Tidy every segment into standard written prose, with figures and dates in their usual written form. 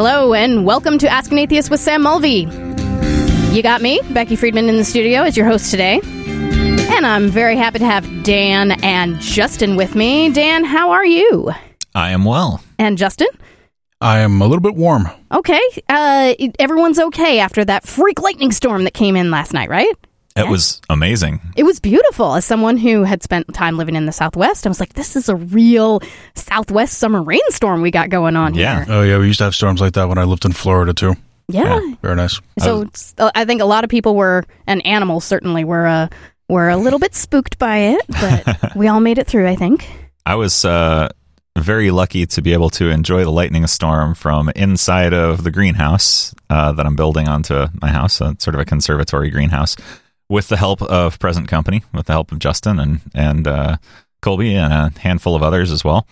Hello, and welcome to Ask an Atheist with Sam Mulvey. You got me, Becky Friedman, in the studio as your host today. And I'm very happy to have Dan and Justin with me. Dan, how are you? I am well. And Justin? I am a little bit warm. Okay. Everyone's okay after that freak lightning storm that came in last night, right? It was amazing. It was beautiful. As someone who had spent time living in the Southwest, I was like, this is a real Southwest summer rainstorm we got going on here. Oh, yeah. We used to have storms like that when I lived in Florida, too. Yeah. Very nice. So I think a lot of people were, and animals certainly were a little bit spooked by it, but we all made it through, I think. I was very lucky to be able to enjoy the lightning storm from inside of the greenhouse that I'm building onto my house, sort of a conservatory greenhouse, with the help of present company, with the help of Justin and Colby and a handful of others as well.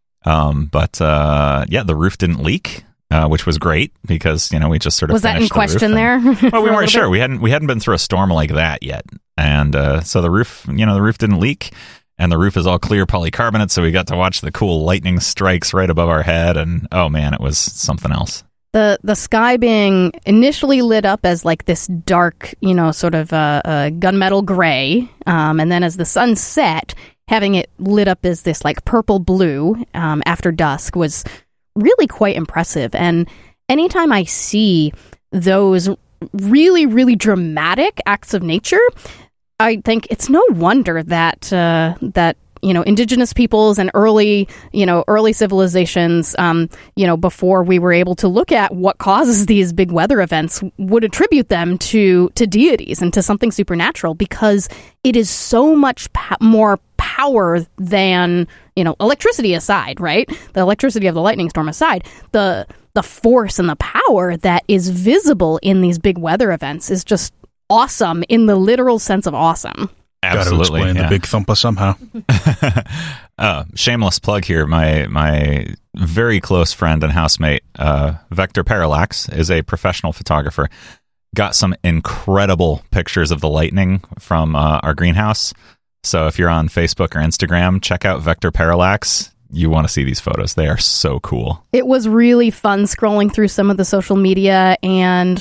But the roof didn't leak, which was great because, we just sort of was that in question there? Well, we weren't sure. We hadn't been through a storm like that yet, and so the roof didn't leak, and the roof is all clear polycarbonate, so we got to watch the cool lightning strikes right above our head, and oh man, it was something else. The sky being initially lit up as like this dark, sort of gunmetal gray, and then as the sun set, having it lit up as this like purple blue after dusk was really quite impressive. And anytime I see those really, really dramatic acts of nature, I think it's no wonder that indigenous peoples and early civilizations, before we were able to look at what causes these big weather events, would attribute them to deities and to something supernatural, because it is so much more power than, electricity aside, right? The electricity of the lightning storm aside, the force and the power that is visible in these big weather events is just awesome in the literal sense of awesome. Absolutely. Got to explain the big thumper somehow. Shameless plug here. My very close friend and housemate, Vector Parallax, is a professional photographer. Got some incredible pictures of the lightning from our greenhouse. So if you're on Facebook or Instagram, check out Vector Parallax. You want to see these photos. They are so cool. It was really fun scrolling through some of the social media and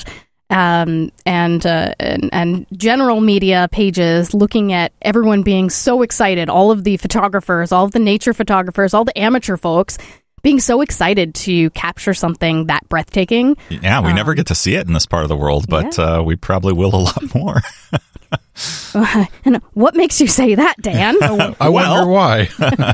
general media pages, looking at everyone being so excited, all of the photographers, all of the nature photographers, all the amateur folks being so excited to capture something that breathtaking. Yeah, we never get to see it in this part of the world, but we probably will a lot more. And what makes you say that, Dan? I wonder why.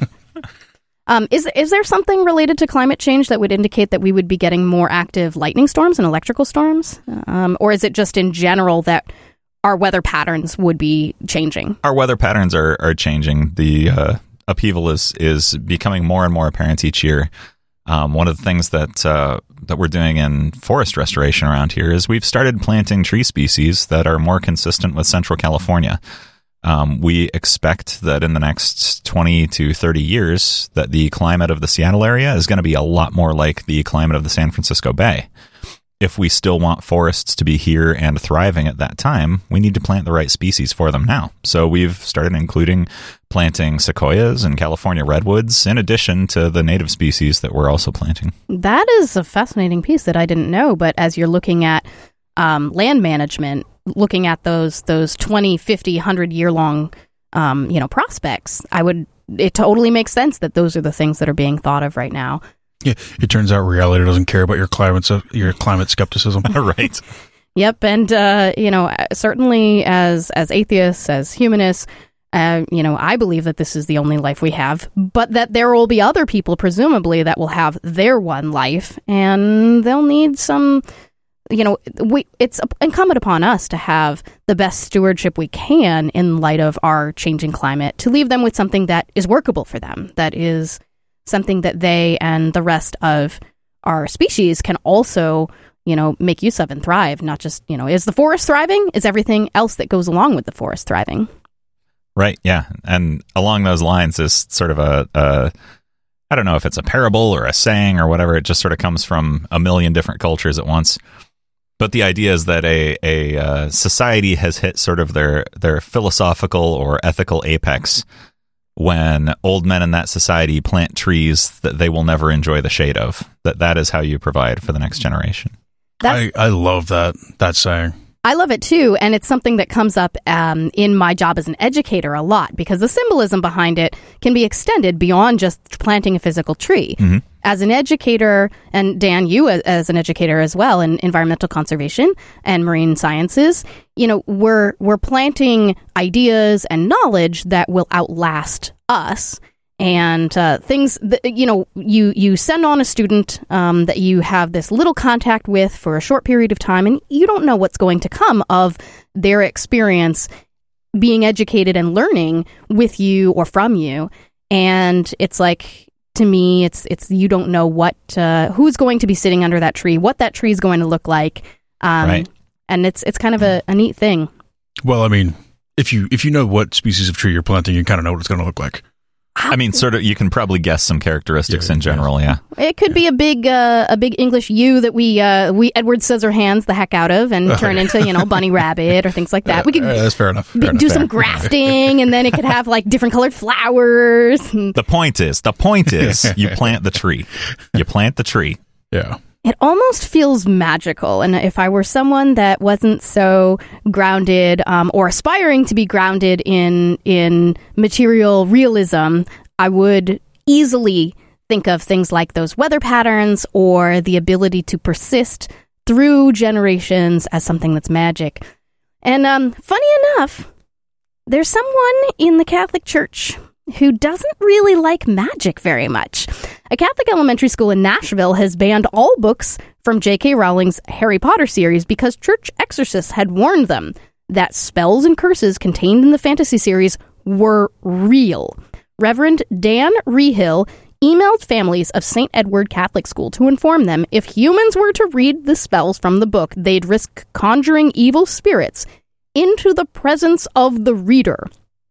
Is there something related to climate change that would indicate that we would be getting more active lightning storms and electrical storms? Or is it just in general that our weather patterns would be changing? Our weather patterns are changing. The upheaval is becoming more and more apparent each year. One of the things that we're doing in forest restoration around here is we've started planting tree species that are more consistent with Central California. We expect that in the next 20 to 30 years that the climate of the Seattle area is going to be a lot more like the climate of the San Francisco Bay. If we still want forests to be here and thriving at that time, we need to plant the right species for them now. So we've started including planting sequoias and California redwoods in addition to the native species that we're also planting. That is a fascinating piece that I didn't know, but as you're looking at land management, looking at those 20, 50, 100-year-long, prospects, it totally makes sense that those are the things that are being thought of right now. Yeah, it turns out reality doesn't care about your climate skepticism. Right. Yep, and certainly as atheists, as humanists, I believe that this is the only life we have, but that there will be other people, presumably, that will have their one life, and they'll need some. It's incumbent upon us to have the best stewardship we can in light of our changing climate, to leave them with something that is workable for them, that is something that they and the rest of our species can also, make use of and thrive. Not just, is the forest thriving? Is everything else that goes along with the forest thriving? Right, yeah. And along those lines is sort of I don't know if it's a parable or a saying or whatever. It just sort of comes from a million different cultures at once. But the idea is that a society has hit sort of their philosophical or ethical apex when old men in that society plant trees that they will never enjoy the shade of. That is how you provide for the next generation. I love that saying. I love it too, and it's something that comes up in my job as an educator a lot, because the symbolism behind it can be extended beyond just planting a physical tree. Mm-hmm. As an educator, and Dan, you as an educator as well in environmental conservation and marine sciences, we're planting ideas and knowledge that will outlast us. And things that, you send on a student that you have this little contact with for a short period of time, and you don't know what's going to come of their experience being educated and learning with you or from you. And it's like, to me, it's you don't know what who's going to be sitting under that tree, what that tree is going to look like, right. And it's kind of a neat thing. Well, I mean, if you know what species of tree you're planting, you kind of know what it's going to look like. I mean, sort of, you can probably guess some characteristics in general, yeah. It could be a big English U that we Edward Scissorhands the heck out of and turn into, bunny rabbit or things like that. We could that's fair enough. do some grafting, and then it could have like different colored flowers. The point is, you plant the tree. You plant the tree. Yeah. It almost feels magical, and if I were someone that wasn't so grounded or aspiring to be grounded in material realism, I would easily think of things like those weather patterns or the ability to persist through generations as something that's magic. And funny enough, there's someone in the Catholic Church who doesn't really like magic very much. A Catholic elementary school in Nashville has banned all books from J.K. Rowling's Harry Potter series because church exorcists had warned them that spells and curses contained in the fantasy series were real. Reverend Dan Rehill emailed families of St. Edward Catholic School to inform them if humans were to read the spells from the book, they'd risk conjuring evil spirits into the presence of the reader.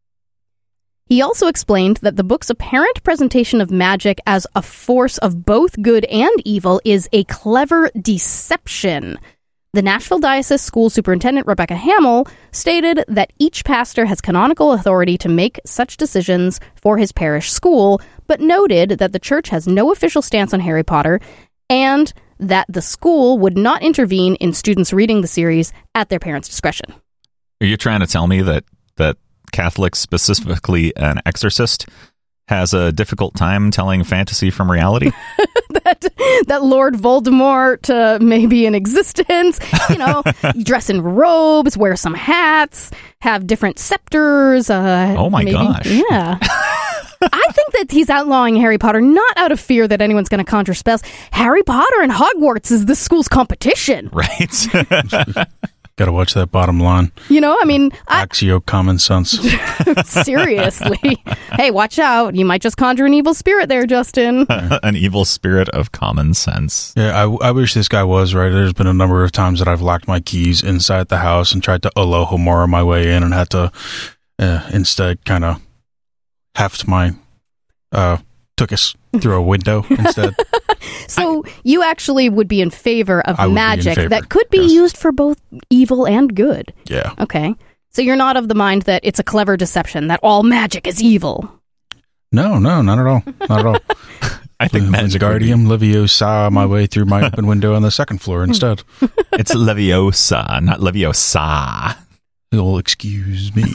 He also explained that the book's apparent presentation of magic as a force of both good and evil is a clever deception. The Nashville Diocese School Superintendent Rebecca Hamill stated that each pastor has canonical authority to make such decisions for his parish school, but noted that the church has no official stance on Harry Potter and that the school would not intervene in students reading the series at their parents' discretion. Are you trying to tell me that Catholics, specifically an exorcist, has a difficult time telling fantasy from reality? that Lord Voldemort may be in existence, dress in robes, wear some hats, have different scepters. Oh my gosh. Yeah. I think that he's outlawing Harry Potter not out of fear that anyone's going to conjure spells. Harry Potter and Hogwarts is this school's competition. Right. Gotta watch that bottom line. Axio common sense. Seriously. Hey, watch out. You might just conjure an evil spirit there, Justin. An evil spirit of common sense. Yeah, I wish this guy was right. There's been a number of times that I've locked my keys inside the house and tried to Alohomora my way in and had to instead kind of heft my tuchus through a window instead. So you actually would be in favor of magic that could be yes. used for both evil and good. Yeah. Okay. So you're not of the mind that it's a clever deception, that all magic is evil. No, not at all. Not at all. I think Wingardium Leviosa my way through my open window on the second floor instead. It's Leviosa, not Leviosa. You'll excuse me.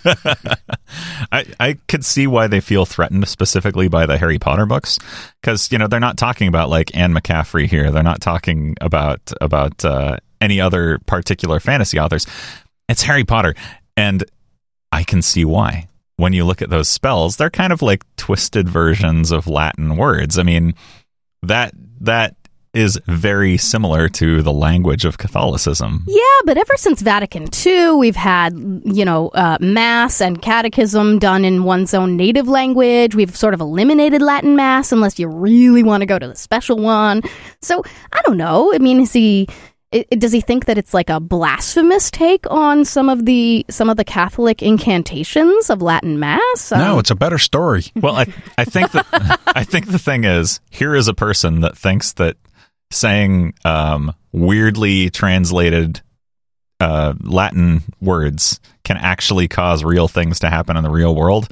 I could see why they feel threatened specifically by the Harry Potter books, because they're not talking about like Anne McCaffrey here. They're not talking about any other particular fantasy authors. It's Harry Potter, and I can see why. When you look at those spells, they're kind of like twisted versions of Latin words. I mean, that is very similar to the language of Catholicism. Yeah, but ever since Vatican II, we've had, Mass and catechism done in one's own native language. We've sort of eliminated Latin Mass unless you really want to go to the special one. So, I don't know. I mean, does he think that it's like a blasphemous take on some of the Catholic incantations of Latin Mass? No, it's a better story. Well, I think the thing is, here is a person that thinks that saying weirdly translated Latin words can actually cause real things to happen in the real world.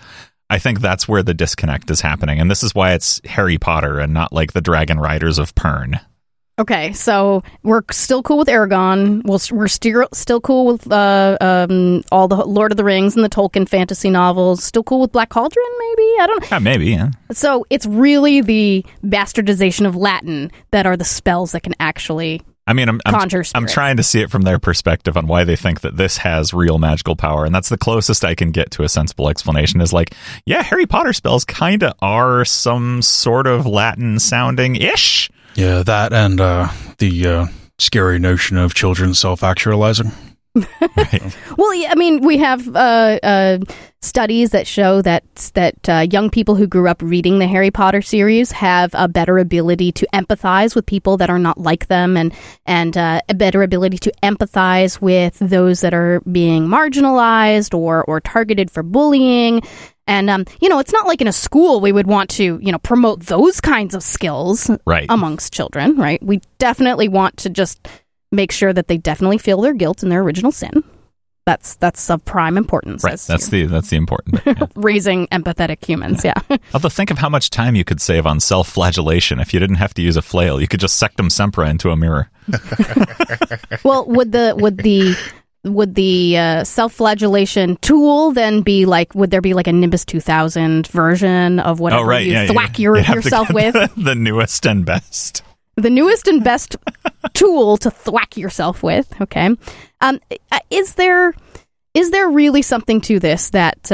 I think that's where the disconnect is happening, and this is why it's Harry Potter and not like the Dragon Riders of Pern. Okay, so we're still cool with Aragon. We're still cool with all the Lord of the Rings and the Tolkien fantasy novels. Still cool with Black Cauldron, maybe? I don't know. Yeah, maybe, yeah. So it's really the bastardization of Latin that are the spells that can actually conjure spirits. I'm trying to see it from their perspective on why they think that this has real magical power, and that's the closest I can get to a sensible explanation is like, yeah, Harry Potter spells kind of are some sort of Latin-sounding-ish. Yeah, that and the scary notion of children self-actualizing. Right. Well, yeah, I mean, we have studies that show that young people who grew up reading the Harry Potter series have a better ability to empathize with people that are not like them, and a better ability to empathize with those that are being marginalized or targeted for bullying. And, it's not like in a school we would want to, promote those kinds of skills amongst children, right? We definitely want to just make sure that they definitely feel their guilt and their original sin. That's of prime importance. Right. That's the important bit. Yeah. Raising empathetic humans, yeah. Although think of how much time you could save on self-flagellation if you didn't have to use a flail. You could just sectum sempra into a mirror. Well, would the self-flagellation tool then be like, would there be like a Nimbus 2000 version of whatever you thwack yourself with? The newest and best. The newest and best tool to thwack yourself with. Okay. Is there really something to this that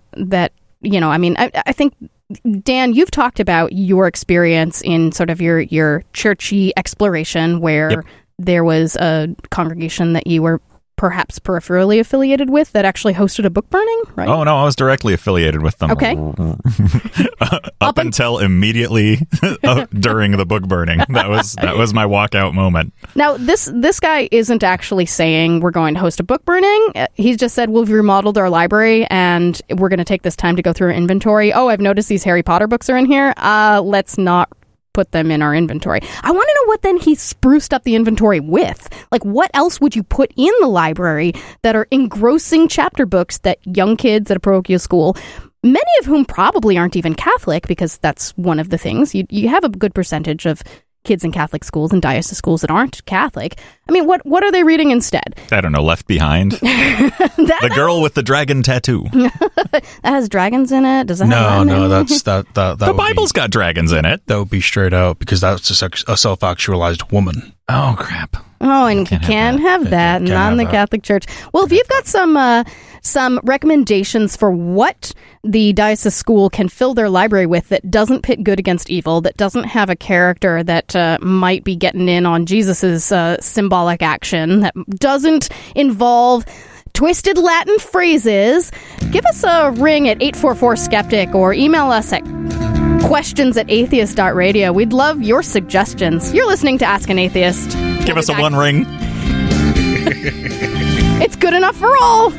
I think, Dan, you've talked about your experience in sort of your churchy exploration where there was a congregation that you were perhaps peripherally affiliated with that actually hosted a book burning, right? Oh, no, I was directly affiliated with them. Okay. Up until immediately during the book burning. That was my walkout moment. Now, this guy isn't actually saying we're going to host a book burning. He's just said, we've remodeled our library and we're going to take this time to go through our inventory. Oh, I've noticed these Harry Potter books are in here. Let's not put them in our inventory. I want to know what then he spruced up the inventory with. Like, what else would you put in the library that are engrossing chapter books that young kids at a parochial school, many of whom probably aren't even Catholic, because that's one of the things. You have a good percentage of kids in Catholic schools and diocese schools that aren't Catholic. I mean, what are they reading instead? I don't know, Left Behind? The girl with the dragon tattoo. That has dragons in it? Does that have No, that's that the Bible's got dragons in it. That would be straight out, because that's a self-actualized woman. Oh, crap. Oh, and you can't have that, not in the Catholic Church. Well, if you've got some recommendations for what the diocese school can fill their library with that doesn't pit good against evil, that doesn't have a character that might be getting in on Jesus's symbolic action, that doesn't involve twisted Latin phrases, give us a ring at 844-SKEPTIC or email us at questions@atheist.radio. We'd love your suggestions. You're listening to Ask an Atheist. Give us a one ring. It's good enough for all.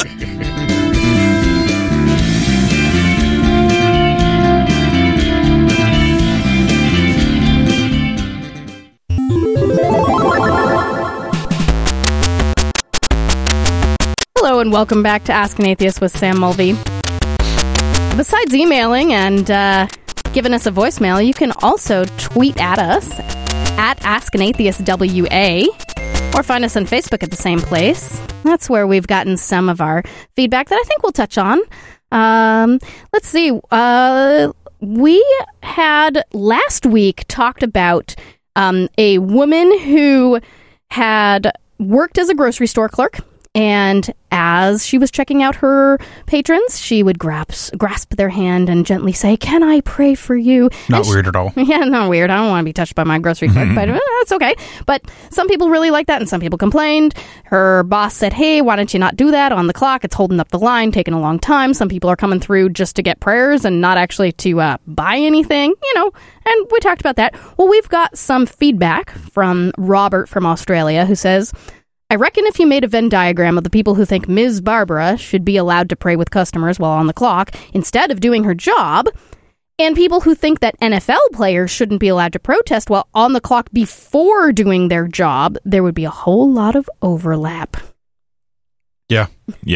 Hello and welcome back to Ask an Atheist with Sam Mulvey. Besides emailing and giving us a voicemail, you can also tweet at us at AskAnAtheistWA, or find us on Facebook at the same place. That's where we've gotten some of our feedback that I think we'll touch on. Let's see. We had last week talked about a woman who had worked as a grocery store clerk, and as she was checking out her patrons, she would grasp their hand and gently say, "Can I pray for you?" Not weird at all. Yeah, not weird. I don't want to be touched by my grocery clerk, but that's okay. But some people really like that, and some people complained. Her boss said, "Hey, why don't you not do that on the clock? It's holding up the line, taking a long time. Some people are coming through just to get prayers and not actually to buy anything, And we talked about that. Well, we've got some feedback from Robert from Australia, who says, "I reckon if you made a Venn diagram of the people who think Ms. Barbara should be allowed to pray with customers while on the clock instead of doing her job, and people who think that NFL players shouldn't be allowed to protest while on the clock before doing their job, there would be a whole lot of overlap." Yeah. Yep.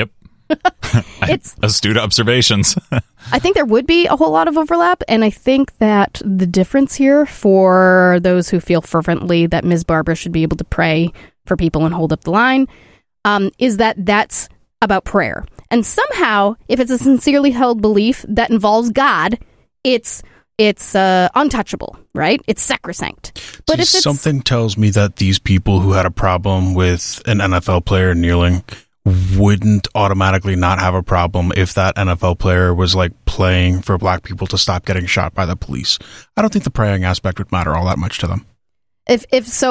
It's astute observations. I think there would be a whole lot of overlap, and I think that the difference here for those who feel fervently that Ms. Barber should be able to pray for people and hold up the line is that that's about prayer. And somehow, if it's a sincerely held belief that involves God, it's untouchable, right? It's sacrosanct. But if it's something tells me that these people who had a problem with an NFL player kneeling wouldn't automatically not have a problem if that NFL player was like playing for black people to stop getting shot by the police. I don't think the praying aspect would matter all that much to them. If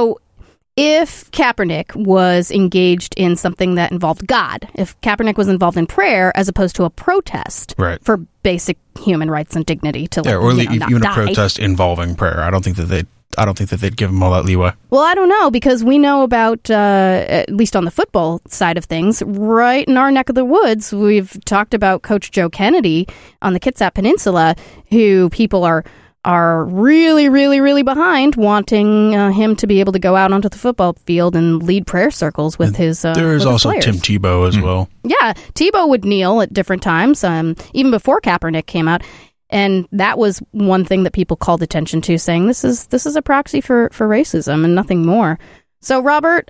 Kaepernick was engaged in something that involved God, if Kaepernick was involved in prayer as opposed to a protest for basic human rights and dignity to even a protest involving prayer, I don't think that they'd give him all that leeway. Well, I don't know, because we know about, at least on the football side of things, right in our neck of the woods, we've talked about Coach Joe Kennedy on the Kitsap Peninsula, who people are really, really, really behind, wanting him to be able to go out onto the football field and lead prayer circles with his there is also players. Tim Tebow as well. Yeah, Tebow would kneel at different times, even before Kaepernick came out. And that was one thing that people called attention to, saying this is a proxy for racism and nothing more. So, Robert,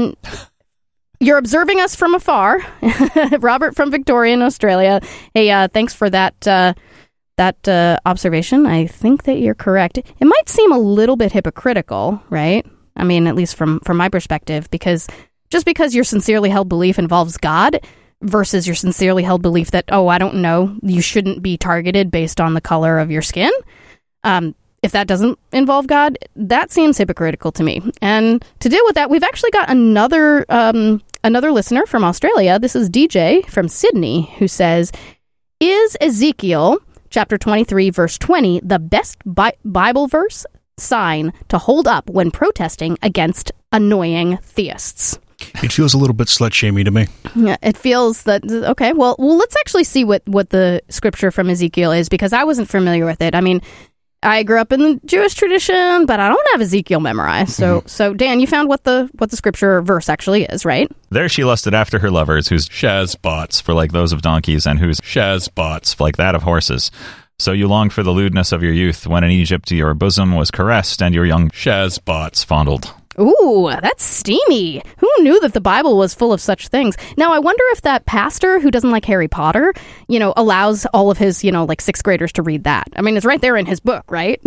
you're observing us from afar. Robert from Victoria in Australia. Hey, thanks for that observation. I think that you're correct. It might seem a little bit hypocritical, right? I mean, at least from my perspective, because just because your sincerely held belief involves God versus your sincerely held belief that, I don't know, you shouldn't be targeted based on the color of your skin. If that doesn't involve God, that seems hypocritical to me. And to deal with that, we've actually got another listener from Australia. This is DJ from Sydney, who says, is Ezekiel chapter 23, verse 20, the best Bible verse sign to hold up when protesting against annoying theists? It feels a little bit slut-shamey to me. Yeah, it feels that, okay, well, let's actually see what the scripture from Ezekiel is, because I wasn't familiar with it. I mean, I grew up in the Jewish tradition, but I don't have Ezekiel memorized. So Dan, you found what the scripture verse actually is, right? There she lusted after her lovers, whose shazbots for like those of donkeys, and whose shazbots like that of horses. So you longed for the lewdness of your youth, when in Egypt your bosom was caressed, and your young shazbots fondled. Ooh, that's steamy. Who knew that the Bible was full of such things? Now, I wonder if that pastor who doesn't like Harry Potter, allows all of his, like sixth graders to read that. I mean, it's right there in his book, right?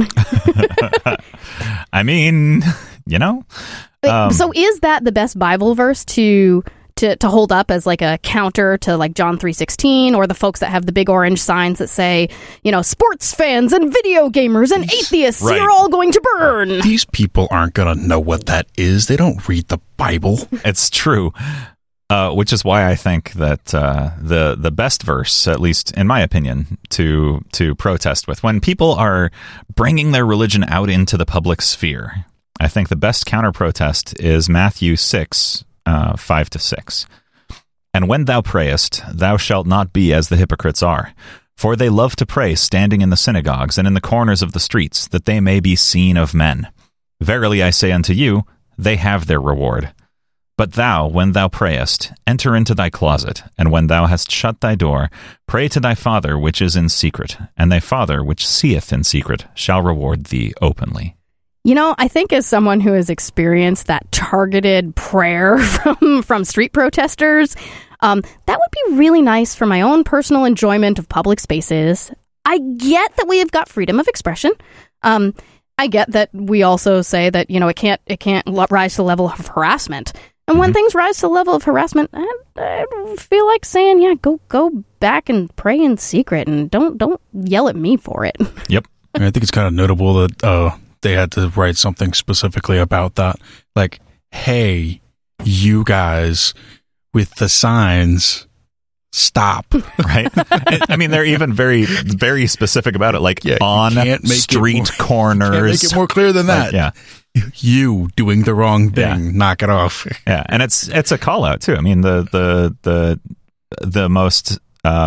I mean, So is that the best Bible verse to hold up as like a counter to like John 3:16, or the folks that have the big orange signs that say, sports fans and video gamers and atheists, right, you're all going to burn? These people aren't going to know what that is. They don't read the Bible. It's true. Which is why I think that the best verse, at least in my opinion, to protest with, when people are bringing their religion out into the public sphere, I think the best counter-protest is Matthew 6, 5-6. And when thou prayest, thou shalt not be as the hypocrites are, for they love to pray standing in the synagogues and in the corners of the streets, that they may be seen of men. Verily I say unto you, they have their reward. But thou, when thou prayest, enter into thy closet, and when thou hast shut thy door, pray to thy Father which is in secret, and thy Father which seeth in secret shall reward thee openly. I think as someone who has experienced that targeted prayer from street protesters, that would be really nice for my own personal enjoyment of public spaces. I get that we have got freedom of expression. I get that we also say that, it can't rise to the level of harassment. And when things rise to the level of harassment, I feel like saying, go back and pray in secret, and don't yell at me for it. Yep. I think it's kind of notable that they had to write something specifically about that. Like, hey, you guys with the signs, stop. Right? I mean, they're even very, very specific about it. Like, on street corners. Can't make it more clear than that. Yeah. You doing the wrong thing. Knock it off. Yeah. And it's a call out too. I mean, the most,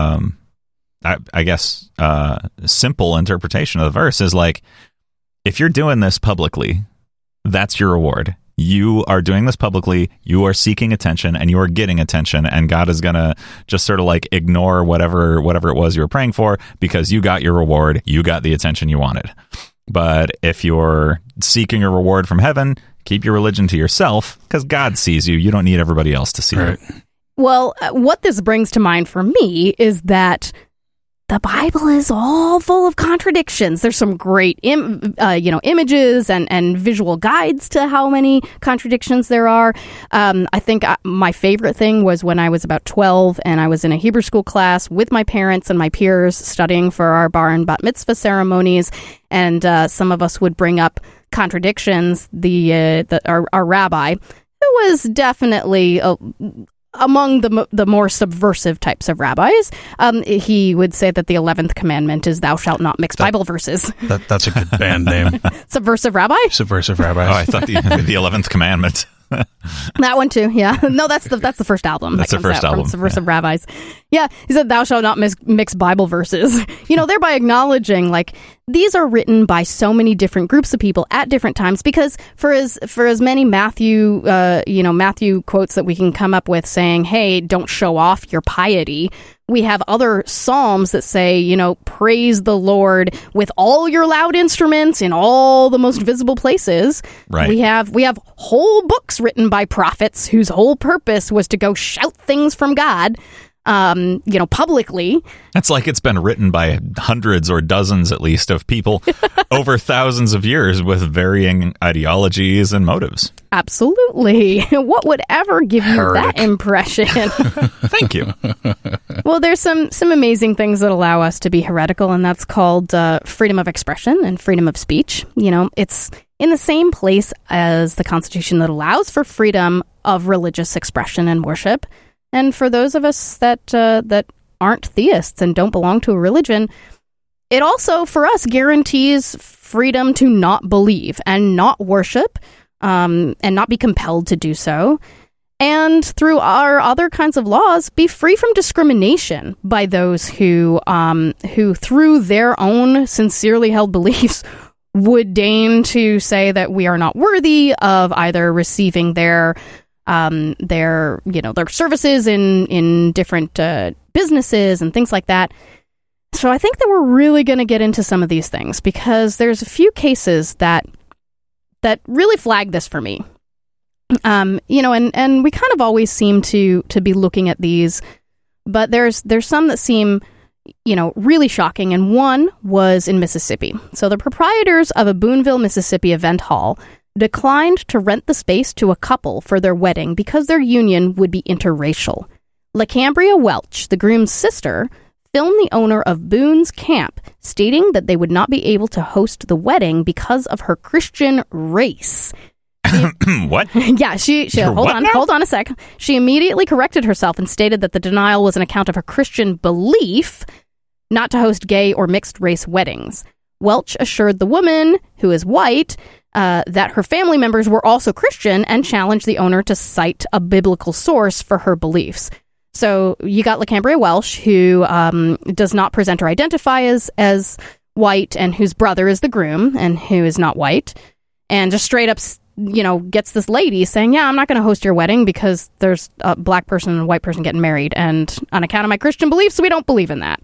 I guess, simple interpretation of the verse is like, if you're doing this publicly, that's your reward. you are doing this publicly, you are seeking attention, and you are getting attention, and God is going to just sort of like ignore whatever it was you were praying for because you got your reward, you got the attention you wanted. But if you're seeking a reward from heaven, keep your religion to yourself because God sees you. You don't need everybody else to see you. Well, what this brings to mind for me is that the Bible is all full of contradictions. There's some great images and visual guides to how many contradictions there are. I think my favorite thing was when I was about 12 and I was in a Hebrew school class with my parents and my peers studying for our bar and bat mitzvah ceremonies, and some of us would bring up contradictions. Our rabbi, who was definitely among the more subversive types of rabbis, he would say that the 11th commandment is thou shalt not mix Bible verses. That's a good band name. Subversive Rabbi? Subversive Rabbi. Oh, I thought the 11th commandment. That one too, yeah. No, that's the first album. That's the first album. From Subversive Rabbis. Yeah, he said, thou shalt not mix Bible verses. Thereby acknowledging, like, these are written by so many different groups of people at different times, because for as many Matthew quotes that we can come up with saying, hey, don't show off your piety, we have other psalms that say, praise the Lord with all your loud instruments in all the most visible places. Right. We have whole books written by prophets whose whole purpose was to go shout things from God, publicly. That's like it's been written by hundreds or dozens, at least, of people over thousands of years with varying ideologies and motives. Absolutely. What would ever give you that impression? Thank you. Well, there's some amazing things that allow us to be heretical, and that's called freedom of expression and freedom of speech. It's in the same place as the Constitution that allows for freedom of religious expression and worship. And for those of us that aren't theists and don't belong to a religion, it also, for us, guarantees freedom to not believe and not worship, and not be compelled to do so. And through our other kinds of laws, be free from discrimination by those who through their own sincerely held beliefs, would deign to say that we are not worthy of either receiving their services in different businesses and things like that. So I think that we're really going to get into some of these things, because there's a few cases that really flag this for me. And we kind of always seem to be looking at these, but there's some that seem, really shocking. And one was in Mississippi. So the proprietors of a Boonville, Mississippi event hall declined to rent the space to a couple for their wedding because their union would be interracial. LaCambria Welch, the groom's sister, filmed the owner of Boone's Camp, stating that they would not be able to host the wedding because of her Christian race. What? Yeah, she hold on a sec. She immediately corrected herself and stated that the denial was an account of her Christian belief not to host gay or mixed race weddings. Welch assured the woman, who is white, that her family members were also Christian, and challenged the owner to cite a biblical source for her beliefs. So you got LaCambria Welch, who does not present or identify as white, and whose brother is the groom, and who is not white, and just straight up, gets this lady saying, yeah, I'm not going to host your wedding because there's a black person and a white person getting married, and on account of my Christian beliefs, we don't believe in that.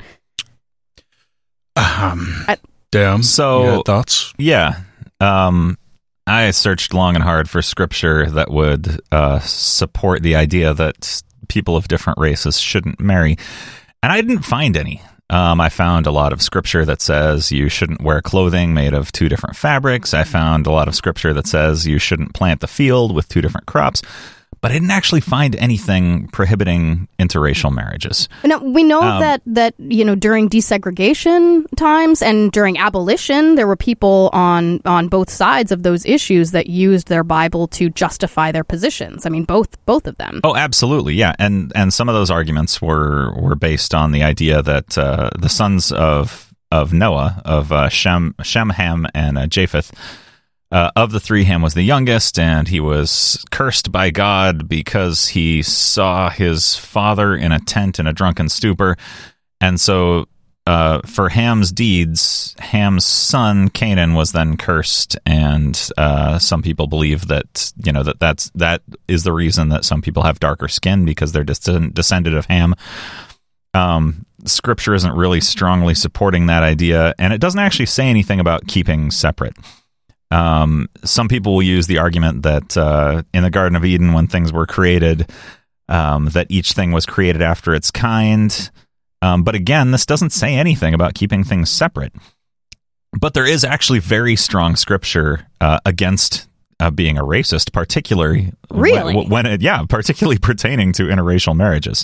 Damn. So, you got thoughts? Yeah. I searched long and hard for scripture that would support the idea that people of different races shouldn't marry, and I didn't find any. I found a lot of scripture that says you shouldn't wear clothing made of two different fabrics. I found a lot of scripture that says you shouldn't plant the field with two different crops. But I didn't actually find anything prohibiting interracial marriages. Now, we know that during desegregation times and during abolition, there were people on both sides of those issues that used their Bible to justify their positions. I mean, both of them. Oh, absolutely, yeah. And some of those arguments were based on the idea that the sons of Noah, of Shem, Ham, and Japheth, of the three, Ham was the youngest, and he was cursed by God because he saw his father in a tent in a drunken stupor. And so for Ham's deeds, Ham's son Canaan was then cursed, and some people believe that that is the reason that some people have darker skin, because they're descended of Ham. Scripture isn't really strongly supporting that idea, and it doesn't actually say anything about keeping separate. Some people will use the argument that in the Garden of Eden, when things were created, that each thing was created after its kind. But again, this doesn't say anything about keeping things separate. But there is actually very strong scripture against being a racist, particularly particularly pertaining to interracial marriages.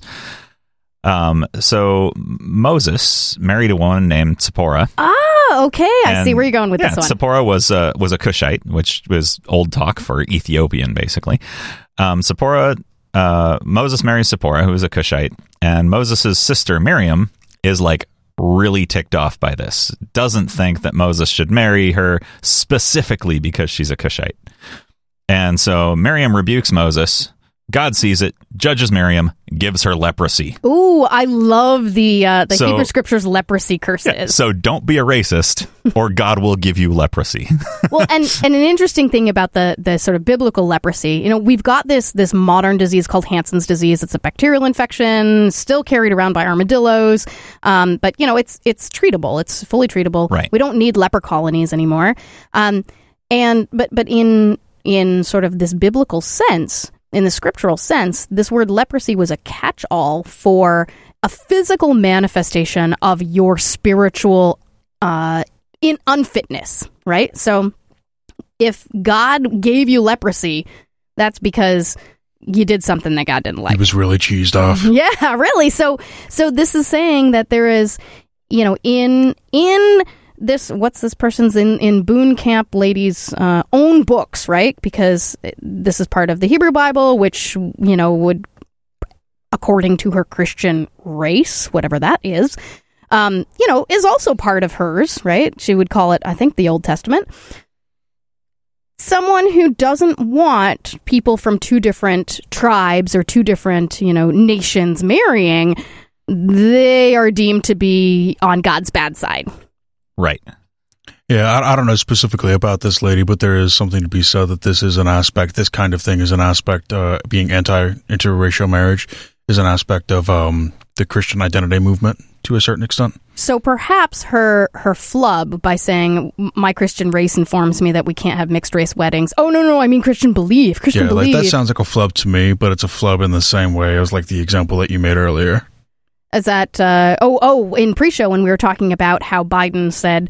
So Moses married a woman named Zipporah. Ah, okay. I see where you're going with this one. Zipporah was a Cushite, which was old talk for Ethiopian, basically. Moses marries Zipporah, who is a Cushite, and Moses' sister Miriam is like really ticked off by this. Doesn't think that Moses should marry her specifically because she's a Cushite. And so Miriam rebukes Moses. God sees it, judges Miriam, gives her leprosy. Ooh, I love the Hebrew Scriptures leprosy curses. Yeah, so don't be a racist, or God will give you leprosy. Well, and an interesting thing about the sort of biblical leprosy, we've got this modern disease called Hansen's disease. It's a bacterial infection, still carried around by armadillos, but it's treatable. It's fully treatable. Right. We don't need leper colonies anymore. But in sort of this biblical sense, in the scriptural sense, this word leprosy was a catch-all for a physical manifestation of your spiritual unfitness, right? So if God gave you leprosy, that's because you did something that God didn't like. He was really cheesed off. Yeah, really. So this is saying that there is, in this, what's this person's in Boone Camp Lady's own books, right? Because this is part of the Hebrew Bible, which, would, according to her Christian race, whatever that is also part of hers, right? She would call it, I think, the Old Testament. Someone who doesn't want people from two different tribes or two different, nations marrying, they are deemed to be on God's bad side. Right. Yeah, I don't know specifically about this lady, but there is something to be said that this is an aspect, this kind of thing is an aspect, being interracial marriage is an aspect of the Christian identity movement to a certain extent. So perhaps her flub by saying, my Christian race informs me that we can't have mixed race weddings. Oh, no, I mean Christian belief. Christian belief. That sounds like a flub to me, but it's a flub in the same way as like the example that you made earlier. Is that, in pre-show when we were talking about how Biden said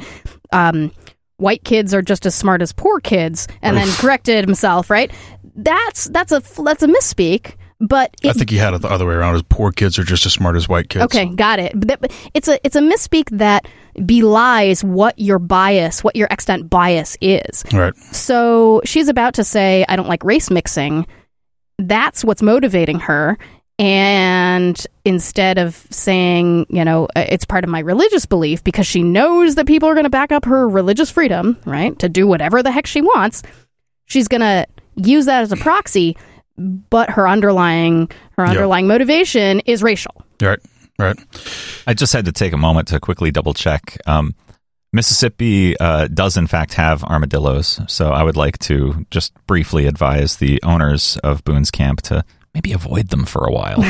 white kids are just as smart as poor kids, and then corrected himself, right? That's a misspeak, but I think he had it the other way around, as poor kids are just as smart as white kids. Okay, got it. But it's a misspeak that belies what your extant bias is. Right. So she's about to say, I don't like race mixing. That's what's motivating her. And instead of saying, it's part of my religious belief, because she knows that people are going to back up her religious freedom, right, to do whatever the heck she wants, she's going to use that as a proxy, but her underlying motivation is racial. Right. I just had to take a moment to quickly double check. Mississippi does in fact have armadillos, so I would like to just briefly advise the owners of Boone's Camp to maybe avoid them for a while.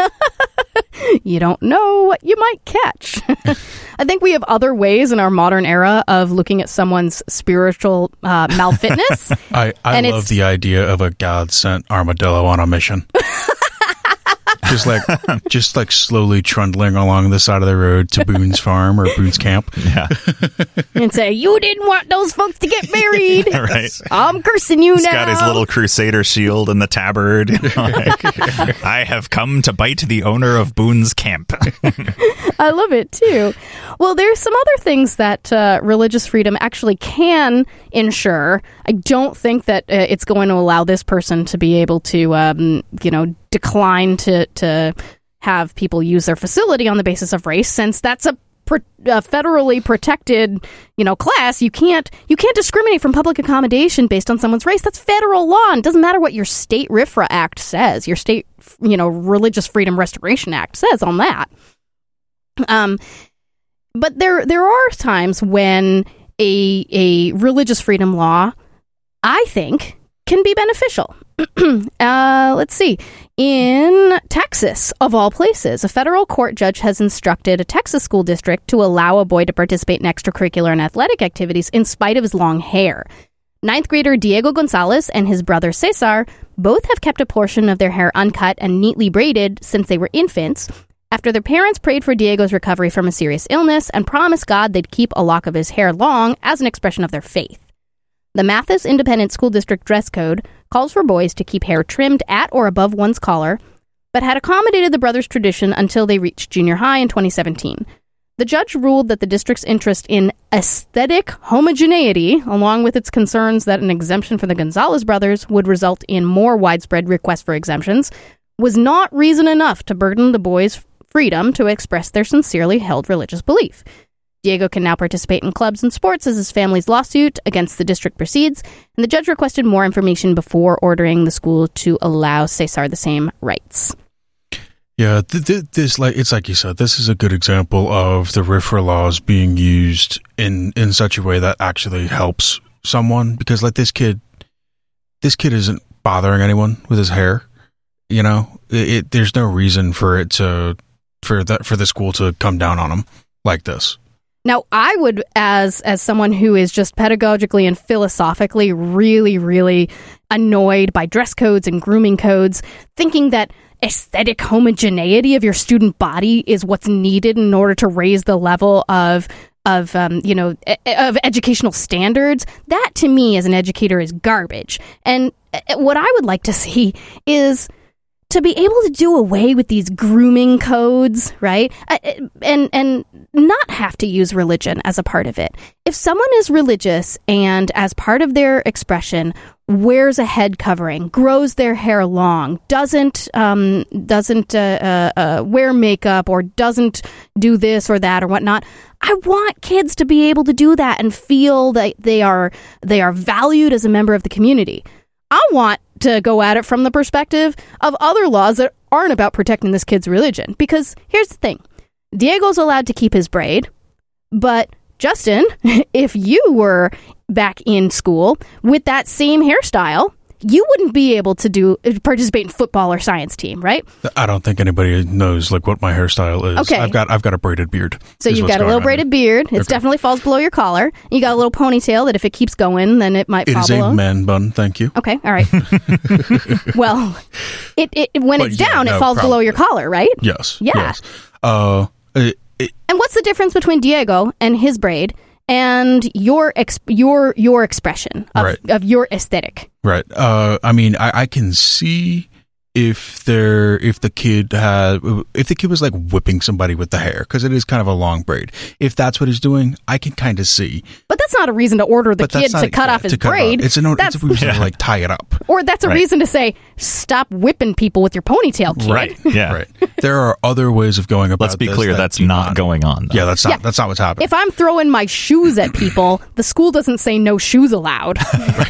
You don't know what you might catch. I think we have other ways in our modern era of looking at someone's spiritual malfitness. I love the idea of a God-sent armadillo on a mission. just like slowly trundling along the side of the road to Boone's farm or Boone's camp. Yeah. And say, you didn't want those folks to get married. Right. I'm cursing you now. He's got his little crusader shield and the tabard. I have come to bite the owner of Boone's camp. I love it too. Well, there's some other things that religious freedom actually can ensure. I don't think that it's going to allow this person to be able to, decline to have people use their facility on the basis of race, since that's a federally protected, class. You can't discriminate from public accommodation based on someone's race. That's federal law. And it doesn't matter what your state RFRA Act says. Your state, Religious Freedom Restoration Act says on that. But there are times when a religious freedom law, I think, can be beneficial. Let's see. In Texas, of all places, a federal court judge has instructed a Texas school district to allow a boy to participate in extracurricular and athletic activities in spite of his long hair. Ninth grader Diego Gonzalez and his brother Cesar both have kept a portion of their hair uncut and neatly braided since they were infants, after their parents prayed for Diego's recovery from a serious illness and promised God they'd keep a lock of his hair long as an expression of their faith. The Mathis Independent School District dress code calls for boys to keep hair trimmed at or above one's collar, but had accommodated the brothers' tradition until they reached junior high in 2017. The judge ruled that the district's interest in aesthetic homogeneity, along with its concerns that an exemption for the Gonzalez brothers would result in more widespread requests for exemptions, was not reason enough to burden the boys' freedom to express their sincerely held religious belief. Diego can now participate in clubs and sports as his family's lawsuit against the district proceeds, and the judge requested more information before ordering the school to allow Cesar the same rights. Yeah, this, like, it's like you said, this is a good example of the RFRA laws being used in such a way that actually helps someone, because, like, this kid isn't bothering anyone with his hair. You know, there's no reason for the school to come down on him like this. Now, I would, as someone who is just pedagogically and philosophically really, really annoyed by dress codes and grooming codes, thinking that aesthetic homogeneity of your student body is what's needed in order to raise the level of educational standards, that to me as an educator is garbage. And what I would like to see is to be able to do away with these grooming codes, right? And not have to use religion as a part of it. If someone is religious and as part of their expression wears a head covering, grows their hair long, doesn't wear makeup or doesn't do this or that or whatnot, I want kids to be able to do that and feel that they are valued as a member of the community. I want to go at it from the perspective of other laws that aren't about protecting this kid's religion. Because here's the thing. Diego's allowed to keep his braid, but Justin, if you were back in school with that same hairstyle, you wouldn't be able to participate in football or science team, right? I don't think anybody knows like what my hairstyle is. Okay. I've got a braided beard. So you've got a little braided beard. It definitely falls below your collar. You got a little ponytail that if it keeps going, then it might fall below. It is a man bun, thank you. Okay, all right. Well, when it's down, it falls below your collar, right? Yes. Yeah. Yes. And what's the difference between Diego and his braid and your expression of your aesthetic? Right. I mean, I can see if the kid was like whipping somebody with the hair, because it is kind of a long braid. If that's what he's doing, I can kind of see. But that's not a reason to order the kid to cut off his braid. It's a reason to like tie it up. Or that's a reason to say, stop whipping people with your ponytail, kid. Right. Yeah. Right. There are other ways of going about this. Let's be clear, that's not going on, though. Yeah, that's not what's happening. If I'm throwing my shoes at people, the school doesn't say no shoes allowed.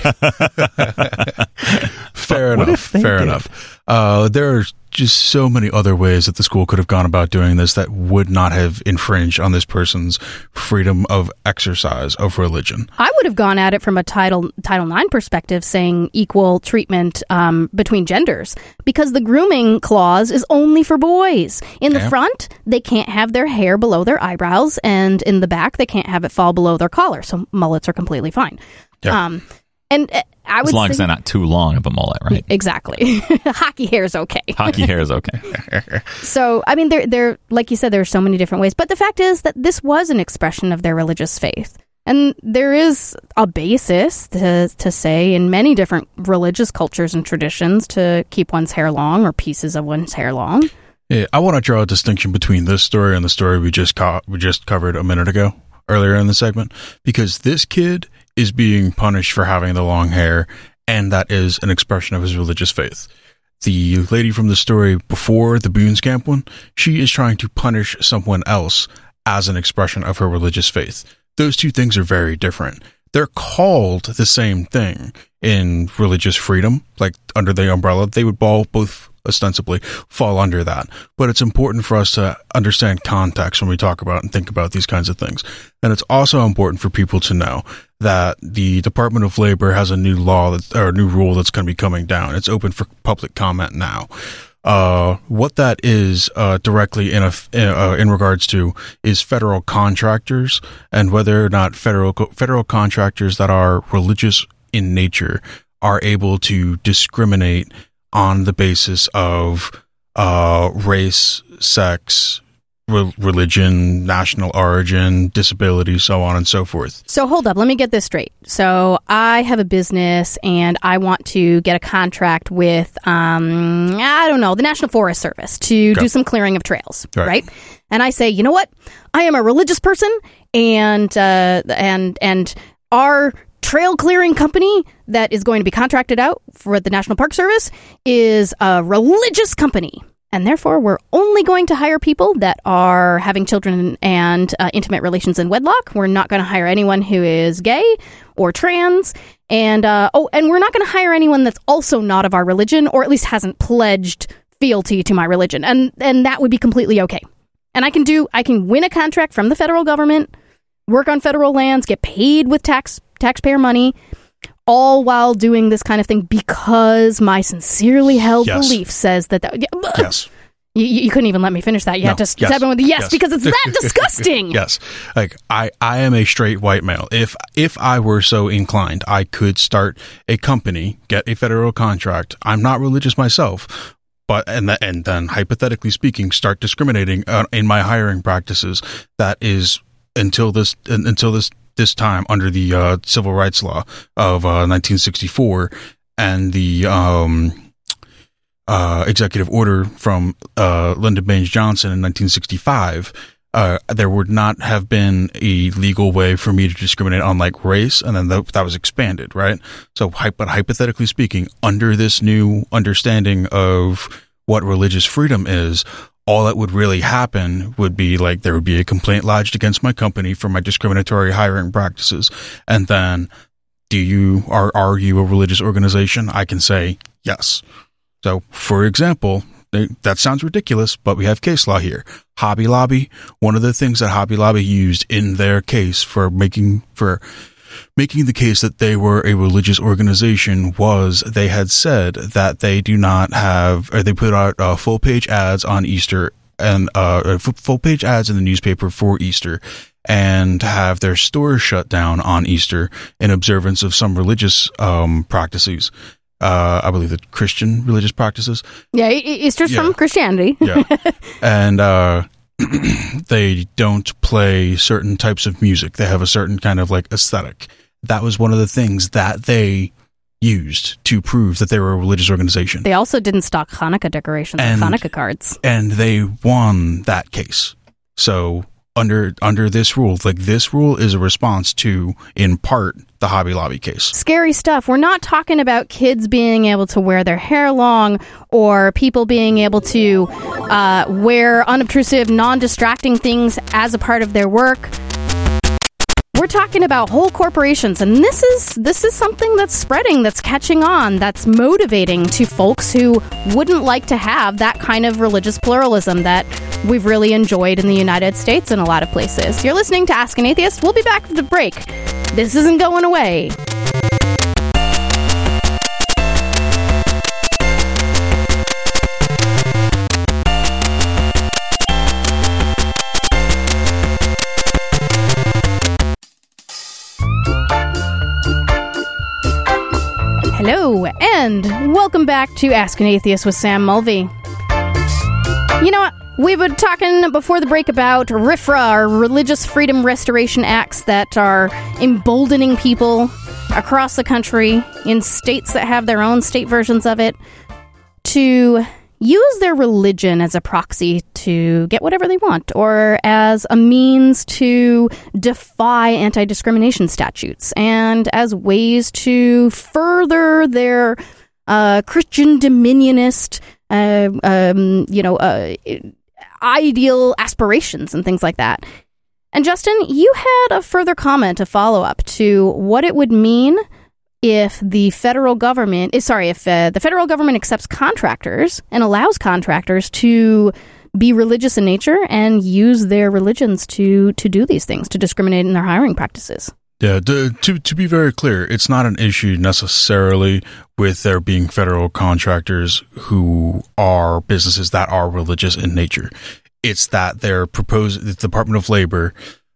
Fair enough. There are just so many other ways that the school could have gone about doing this that would not have infringed on this person's freedom of exercise of religion. I would have gone at it from a Title IX perspective, saying equal treatment between genders, because the grooming clause is only for boys. In the front, they can't have their hair below their eyebrows, and in the back, they can't have it fall below their collar. So mullets are completely fine. Yeah. And I would as long as they're not too long of a mullet, right? Exactly. Hockey hair is okay. Hockey hair is okay. So, I mean, there, like you said, there are so many different ways. But the fact is that this was an expression of their religious faith. And there is a basis to say in many different religious cultures and traditions to keep one's hair long or pieces of one's hair long. Yeah, I want to draw a distinction between this story and the story we just covered a minute ago, earlier in the segment, because this kid is being punished for having the long hair, and that is an expression of his religious faith. The lady from the story before, the Boons Camp one, she is trying to punish someone else as an expression of her religious faith. Those two things are very different. They're called the same thing in religious freedom, like under the umbrella. They would both ostensibly fall under that. But it's important for us to understand context when we talk about and think about these kinds of things. And it's also important for people to know that the Department of Labor has a new law or a new rule that's going to be coming down. It's open for public comment now. What that is directly in regards to is federal contractors, and whether or not federal contractors that are religious in nature are able to discriminate on the basis of race, sex, religion, national origin, disability, so on and so forth. So hold up, let me get this straight. So I have a business and I want to get a contract with, the National Forest Service to do some clearing of trails, right? And I say, you know what? I am a religious person, and our trail clearing company that is going to be contracted out for the National Park Service is a religious company. And therefore, we're only going to hire people that are having children and intimate relations in wedlock. We're not going to hire anyone who is gay or trans. And we're not going to hire anyone that's also not of our religion, or at least hasn't pledged fealty to my religion. And that would be completely okay. And I can win a contract from the federal government, work on federal lands, get paid with taxpayer money, all while doing this kind of thing because my sincerely held belief says that. Yes. You couldn't even let me finish that. You had to step in with because it's that disgusting. Yes. Like, I am a straight white male. If I were so inclined, I could start a company, get a federal contract. I'm not religious myself, but and then hypothetically speaking, start discriminating in my hiring practices. That is until this time under the Civil Rights Law of 1964 and the executive order from Lyndon Baines Johnson in 1965, there would not have been a legal way for me to discriminate on like race, and then that was expanded, right? So, but hypothetically speaking, under this new understanding of what religious freedom is, all that would really happen would be like there would be a complaint lodged against my company for my discriminatory hiring practices. And then are you a religious organization? I can say yes. So, for example, that sounds ridiculous, but we have case law here. Hobby Lobby, one of the things that Hobby Lobby used in their case for making the case that they were a religious organization was they had said that they do not have, or they put out full page ads on Easter and full page ads in the newspaper for Easter, and have their stores shut down on Easter in observance of some religious practices. I believe the Christian religious practices. Yeah, Easter's from Christianity. Yeah, and they don't play certain types of music. They have a certain kind of like aesthetic. That was one of the things that they used to prove that they were a religious organization. They also didn't stock Hanukkah decorations and Hanukkah cards. And they won that case. So under this rule, like this rule is a response to, in part, the Hobby Lobby case. Scary stuff. We're not talking about kids being able to wear their hair long or people being able to wear unobtrusive, non-distracting things as a part of their work. We're talking about whole corporations, and this is something that's spreading, that's catching on, that's motivating to folks who wouldn't like to have that kind of religious pluralism that we've really enjoyed in the United States in a lot of places. You're listening to Ask an Atheist. We'll be back with the break. This isn't going away. Hello, and welcome back to Ask an Atheist with Sam Mulvey. You know what? We were talking before the break about RFRA, or Religious Freedom Restoration Acts, that are emboldening people across the country in states that have their own state versions of it to use their religion as a proxy to get whatever they want, or as a means to defy anti-discrimination statutes, and as ways to further their Christian dominionist, ideal aspirations and things like that. And Justin, you had a further comment, a follow-up to what it would mean if the federal government accepts contractors and allows contractors to be religious in nature and use their religions to do these things, to discriminate in their hiring practices. Yeah, to be very clear, it's not an issue necessarily with there being federal contractors who are businesses that are religious in nature. It's that the Department of Labor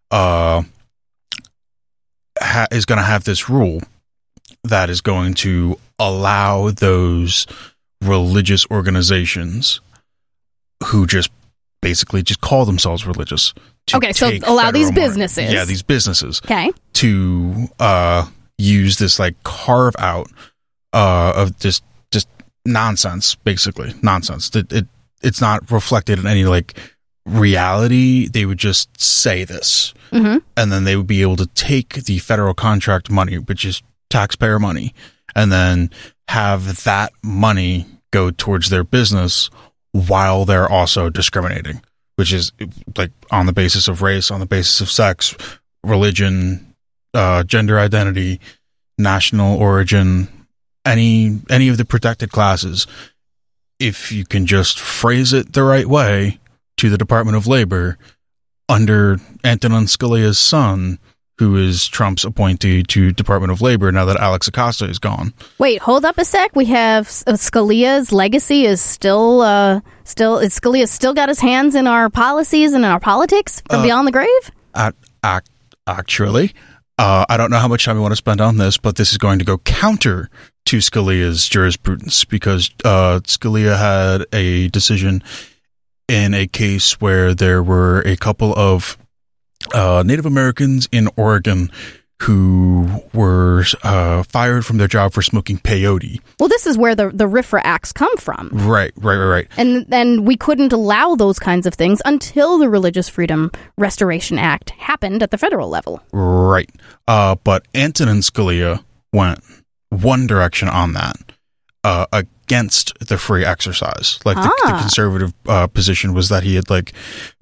is going to have this rule that is going to allow those religious organizations who just basically just call themselves religious. Okay, so allow these businesses. Yeah, these businesses. Okay. To use this like carve out of just nonsense, basically nonsense. It's not reflected in any like reality. They would just say this, and then they would be able to take the federal contract money, which is taxpayer money, and then have that money go towards their business while they're also discriminating, which is like on the basis of race, on the basis of sex, religion, gender identity, national origin, any of the protected classes. If you can just phrase it the right way to the Department of Labor under Antonin Scalia's son, who is Trump's appointee to Department of Labor now that Alex Acosta is gone. Wait, hold up a sec. We have Scalia's legacy is Scalia still got his hands in our policies and in our politics from beyond the grave? Actually, I don't know how much time we want to spend on this, but this is going to go counter to Scalia's jurisprudence because Scalia had a decision in a case where there were a couple of Native Americans in Oregon who were fired from their job for smoking peyote. Well, this is where the RFRA Acts come from. Right. And then we couldn't allow those kinds of things until the Religious Freedom Restoration Act happened at the federal level. Right. But Antonin Scalia went one direction on that, against the free exercise. Like the conservative position was that he had like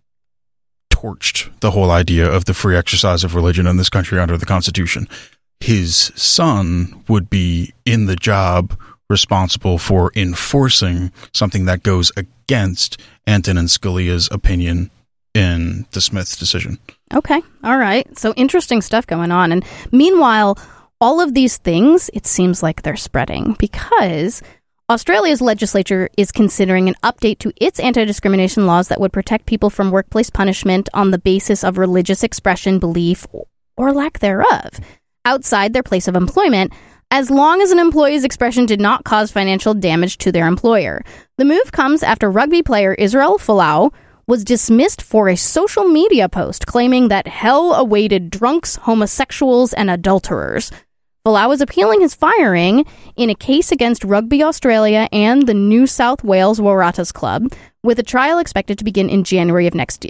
torched the whole idea of the free exercise of religion in this country under the Constitution. His son would be in the job responsible for enforcing something that goes against Antonin Scalia's opinion in the Smith decision. Okay. All right. So interesting stuff going on. And meanwhile, all of these things, it seems like they're spreading because Australia's legislature is considering an update to its anti-discrimination laws that would protect people from workplace punishment on the basis of religious expression, belief, or lack thereof, outside their place of employment, as long as an employee's expression did not cause financial damage to their employer. The move comes after rugby player Israel Folau was dismissed for a social media post claiming that hell awaited drunks, homosexuals, and adulterers. Folau is appealing his firing in a case against Rugby Australia and the New South Wales Waratahs Club, with a trial expected to begin in February of next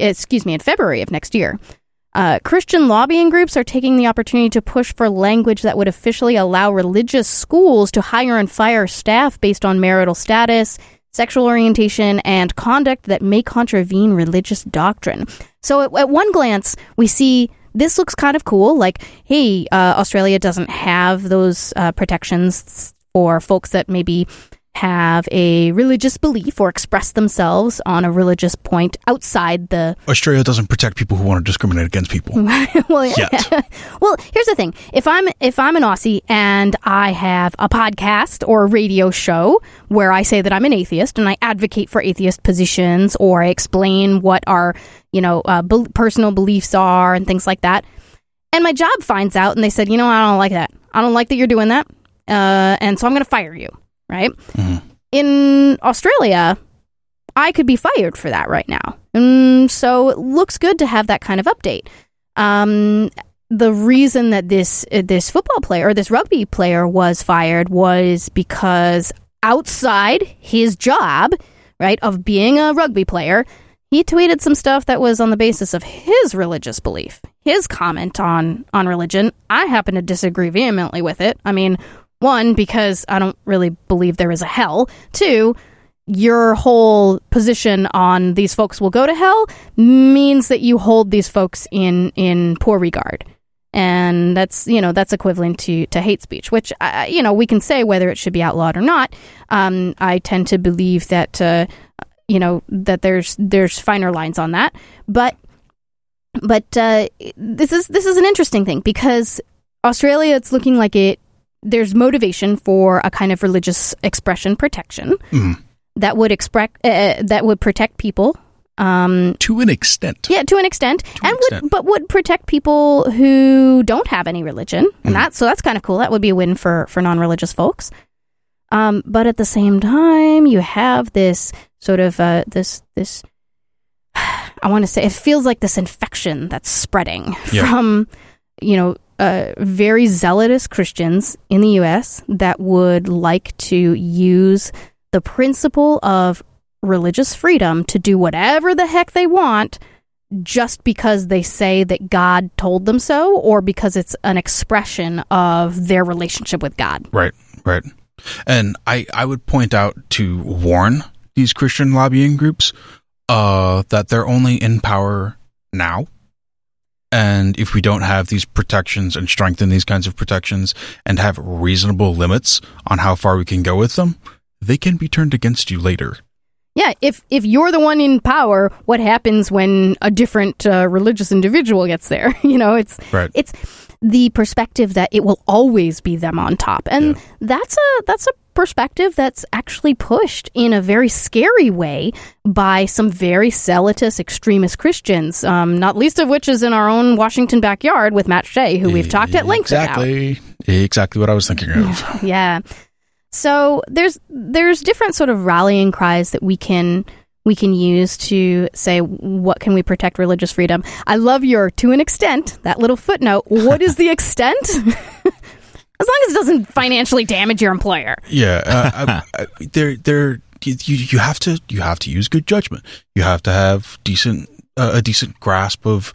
year. Christian lobbying groups are taking the opportunity to push for language that would officially allow religious schools to hire and fire staff based on marital status, sexual orientation, and conduct that may contravene religious doctrine. So at one glance, we see this looks kind of cool. Like, hey, Australia doesn't have those protections for folks that maybe have a religious belief or express themselves on a religious point outside the... Australia doesn't protect people who want to discriminate against people. Well, yeah. Well, here's the thing. If I'm an Aussie and I have a podcast or a radio show where I say that I'm an atheist and I advocate for atheist positions or I explain what our, personal beliefs are and things like that, and my job finds out and they said, I don't like that. I don't like that you're doing that. And so I'm going to fire you. Right? Mm-hmm. In Australia, I could be fired for that right now. So it looks good to have that kind of update. The reason that this football player or this rugby player was fired was because outside his job, right, of being a rugby player, he tweeted some stuff that was on the basis of his religious belief, his comment on religion. I happen to disagree vehemently with it. I mean, one, because I don't really believe there is a hell. Two, your whole position on these folks will go to hell means that you hold these folks in poor regard. And that's equivalent to hate speech, which, we can say whether it should be outlawed or not. I tend to believe that, that there's finer lines on that. But this is an interesting thing, because Australia, it's looking like there's motivation for a kind of religious expression protection that would protect people. To an extent. Yeah, to an extent. Would protect people who don't have any religion. And that's kind of cool. That would be a win for non-religious folks. But at the same time, you have this sort of this I want to say, it feels like this infection that's spreading from very zealous Christians in the US that would like to use the principle of religious freedom to do whatever the heck they want, just because they say that God told them so, or because it's an expression of their relationship with God. Right. And I would point out to warn these Christian lobbying groups that they're only in power now. And if we don't have these protections and strengthen these kinds of protections and have reasonable limits on how far we can go with them, they can be turned against you later. Yeah, if you're the one in power, what happens when a different religious individual gets there? It's the perspective that it will always be them on top, and that's a perspective that's actually pushed in a very scary way by some very zealous extremist Christians. Not least of which is in our own Washington backyard with Matt Shea, who we've talked at length about. Exactly what I was thinking of. Yeah. So there's different sort of rallying cries that we can use to say, what can we protect religious freedom? I love your "to an extent," that little footnote. What is the extent? As long as it doesn't financially damage your employer. Yeah, you have to use good judgment. You have to have a decent grasp of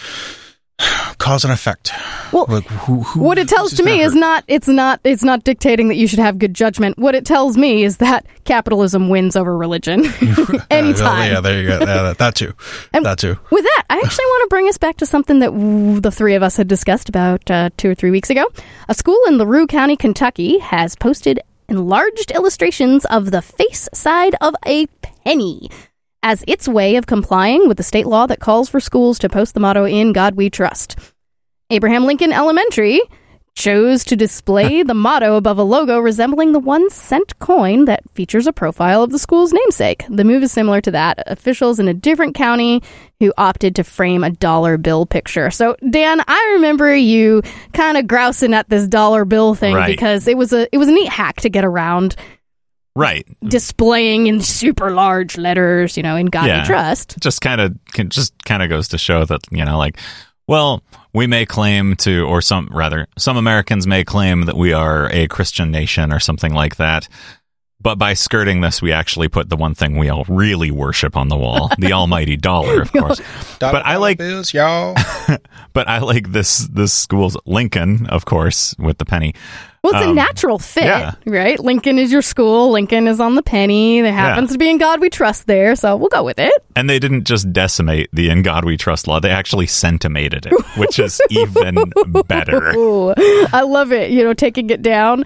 cause and effect. Well, what it tells to me is it's not dictating that you should have good judgment. What it tells me is that capitalism wins over religion anytime. Yeah, there you go. That too. With that, I actually want to bring us back to something that the three of us had discussed about 2 or 3 weeks ago. A school in LaRue County, Kentucky, has posted enlarged illustrations of the face side of a penny as its way of complying with the state law that calls for schools to post the motto "In God We Trust." Abraham Lincoln Elementary chose to display the motto above a logo resembling the 1-cent coin that features a profile of the school's namesake. The move is similar to that. Officials in a different county who opted to frame a dollar bill picture. So, Dan, I remember you kind of grousing at this dollar bill thing because it was a neat hack to get around. Right. Displaying in super large letters, "In God We Trust." Just kind of goes to show that, we may claim to, or some Americans may claim that we are a Christian nation or something like that. But by skirting this, we actually put the one thing we all really worship on the wall, the almighty dollar, of course. But I like bills, y'all. But I like this school's Lincoln, of course, with the penny. Well, it's a natural fit, right? Lincoln is your school. Lincoln is on the penny. There happens to be "In God We Trust" there, so we'll go with it. And they didn't just decimate the "In God We Trust" law. They actually centimated it, which is even better. Ooh, I love it. Taking it down.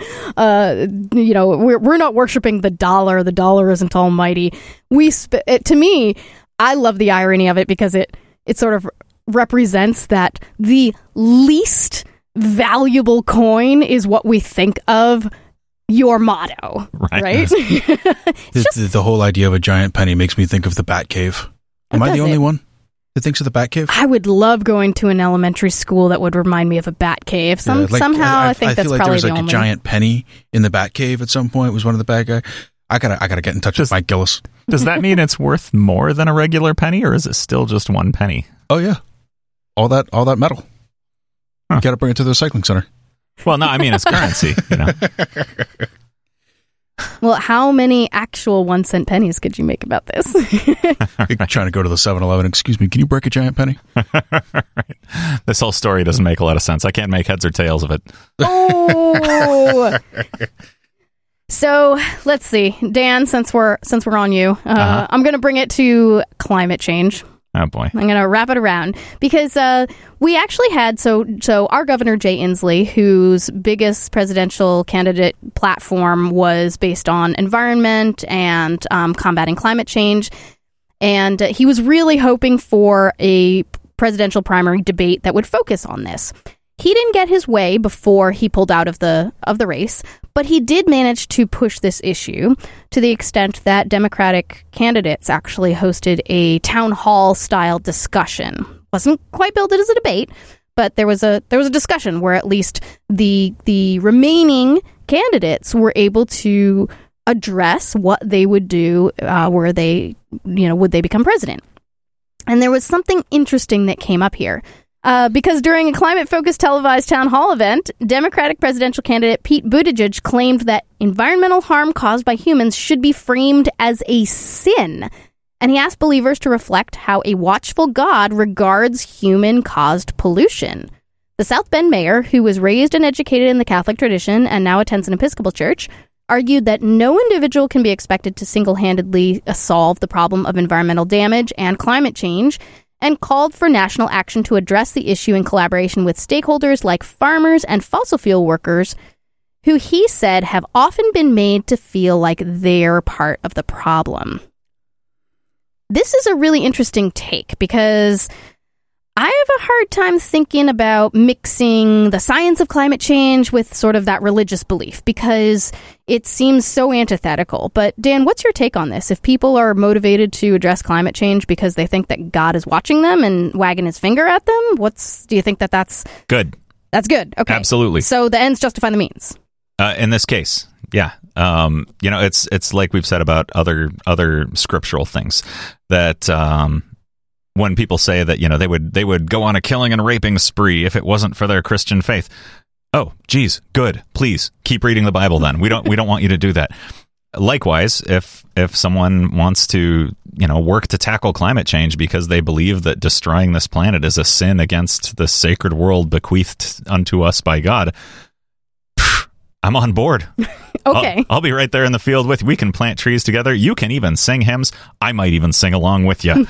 We're not worshiping the dollar. The dollar isn't almighty. To me, I love the irony of it because it sort of represents that the least valuable coin is what we think of your motto, right? The whole idea of a giant penny makes me think of the Batcave. Am I the only one that thinks of the Batcave? I would love going to an elementary school that would remind me of a Batcave. Somehow, I think that's feel like probably there was a giant penny in the Batcave at some point. Was one of the bad guys. I gotta get in touch with Mike Gillis. Does that mean it's worth more than a regular penny, or is it still just 1 penny? Oh yeah, all that metal. Huh. You got to bring it to the recycling center. Well, no, I mean, it's currency, Well, how many actual 1-cent pennies could you make about this? You're trying to go to the 7-Eleven. Excuse me, can you break a giant penny? Right. This whole story doesn't make a lot of sense. I can't make heads or tails of it. Oh. So let's see, Dan. Since we're on you, I'm going to bring it to climate change. Oh, boy. I'm going to wrap it around because we actually had, so our governor, Jay Inslee, whose biggest presidential candidate platform was based on environment and combating climate change. And he was really hoping for a presidential primary debate that would focus on this. He didn't get his way before he pulled out of the race, but he did manage to push this issue to the extent that Democratic candidates actually hosted a town hall style discussion. Wasn't quite billed as a debate, but there was a discussion where at least the remaining candidates were able to address what they would do were they, would they become president. And there was something interesting that came up here. Because during a climate-focused televised town hall event, Democratic presidential candidate Pete Buttigieg claimed that environmental harm caused by humans should be framed as a sin. And he asked believers to reflect how a watchful God regards human-caused pollution. The South Bend mayor, who was raised and educated in the Catholic tradition and now attends an Episcopal church, argued that no individual can be expected to single-handedly solve the problem of environmental damage and climate change, and called for national action to address the issue in collaboration with stakeholders like farmers and fossil fuel workers, who he said have often been made to feel like they're part of the problem. This is a really interesting take because I have a hard time thinking about mixing the science of climate change with sort of that religious belief because it seems so antithetical. But Dan, what's your take on this? If people are motivated to address climate change because they think that God is watching them and wagging his finger at them, do you think that's good? That's good. Okay. Absolutely. So the ends justify the means. In this case, yeah. It's like we've said about other scriptural things that when people say that, they would go on a killing and raping spree if it wasn't for their Christian faith. Oh, geez, good. Please keep reading the Bible then. We don't want you to do that. Likewise, if someone wants to, work to tackle climate change because they believe that destroying this planet is a sin against the sacred world bequeathed unto us by God, I'm on board. Okay. I'll be right there in the field with you. We can plant trees together. You can even sing hymns. I might even sing along with you.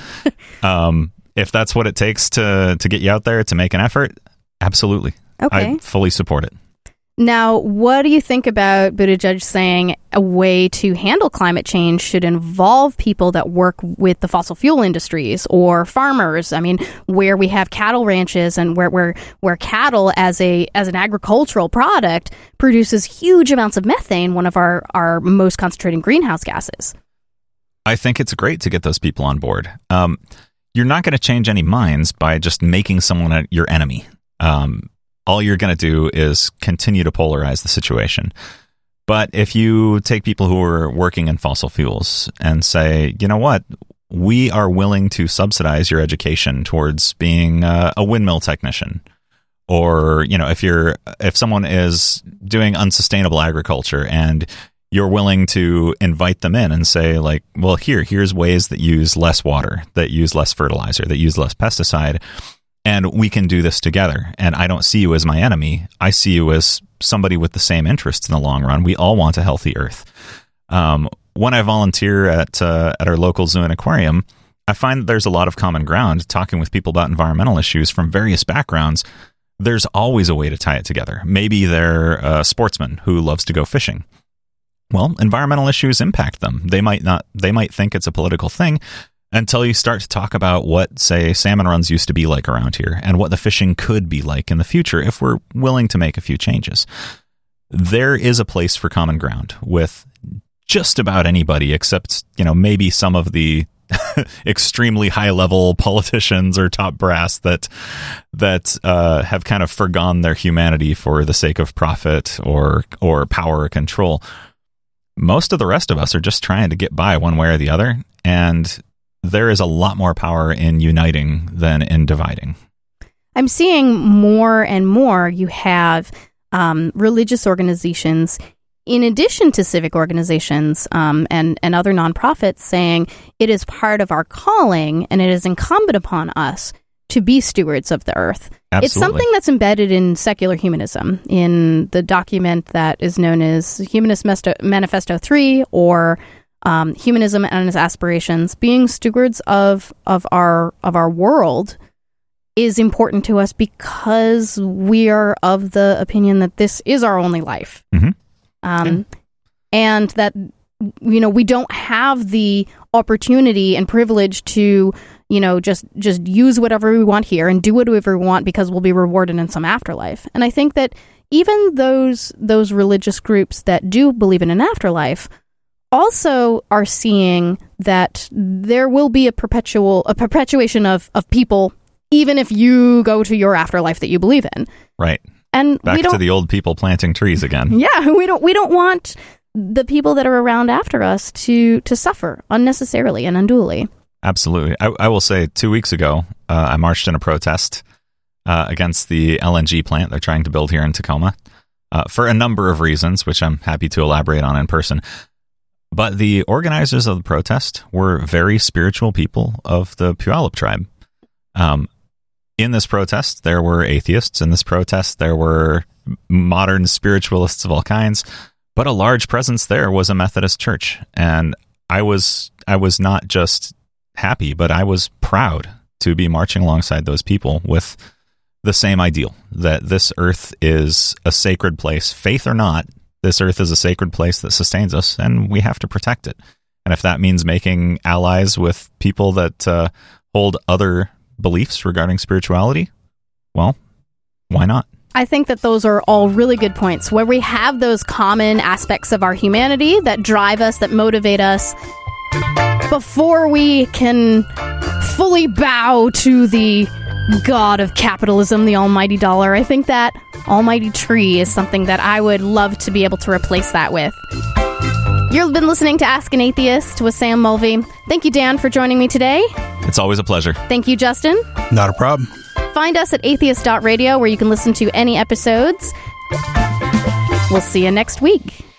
If that's what it takes to get you out there to make an effort, absolutely. Okay. I fully support it. Now, what do you think about Buttigieg saying a way to handle climate change should involve people that work with the fossil fuel industries or farmers? I mean, where we have cattle ranches and where cattle as an agricultural product produces huge amounts of methane, one of our most concentrating greenhouse gases. I think it's great to get those people on board. You're not going to change any minds by just making someone your enemy. All you're going to do is continue to polarize the situation. But if you take people who are working in fossil fuels and say, you know what, we are willing to subsidize your education towards being a windmill technician, or if someone is doing unsustainable agriculture and you're willing to invite them in and say, like, well, here's ways that use less water, that use less fertilizer, that use less pesticide. And we can do this together. And I don't see you as my enemy. I see you as somebody with the same interests in the long run. We all want a healthy earth. When I volunteer at our local zoo and aquarium, I find that there's a lot of common ground talking with people about environmental issues from various backgrounds. There's always a way to tie it together. Maybe they're a sportsman who loves to go fishing. Well, environmental issues impact them. They might think it's a political thing, until you start to talk about what, say, salmon runs used to be like around here and what the fishing could be like in the future if we're willing to make a few changes. There is a place for common ground with just about anybody except, maybe some of the extremely high-level politicians or top brass that have kind of forgone their humanity for the sake of profit or power or control. Most of the rest of us are just trying to get by one way or the other, and there is a lot more power in uniting than in dividing. I'm seeing more and more you have religious organizations, in addition to civic organizations and other nonprofits, saying it is part of our calling and it is incumbent upon us to be stewards of the earth. Absolutely. It's something that's embedded in secular humanism, in the document that is known as Humanist Manifesto 3, or humanism and its aspirations, being stewards of our world is important to us because we are of the opinion that this is our only life. And that, we don't have the opportunity and privilege to, just use whatever we want here and do whatever we want because we'll be rewarded in some afterlife. And I think that even those religious groups that do believe in an afterlife also are seeing that there will be a perpetuation of people, even if you go to your afterlife that you believe in. Right. And back to the old people planting trees again. Yeah, we don't want the people that are around after us to suffer unnecessarily and unduly. Absolutely. I will say 2 weeks ago, I marched in a protest against the LNG plant they're trying to build here in Tacoma for a number of reasons, which I'm happy to elaborate on in person. But the organizers of the protest were very spiritual people of the Puyallup tribe. In this protest, there were atheists. In this protest, there were modern spiritualists of all kinds. But a large presence there was a Methodist church. And I was not just happy, but I was proud to be marching alongside those people with the same ideal, that this earth is a sacred place. Faith or not, this earth is a sacred place that sustains us, and we have to protect it. And if that means making allies with people that hold other beliefs regarding spirituality, well, why not? I think that those are all really good points where we have those common aspects of our humanity that drive us, that motivate us before we can fully bow to the god of capitalism, the almighty dollar. I think that almighty tree is something that I would love to be able to replace that with. You've been listening to Ask an Atheist with Sam Mulvey. Thank you, Dan, for joining me today. It's always a pleasure. Thank you, Justin. Not a problem. Find us at atheist.radio where you can listen to any episodes. We'll see you next week.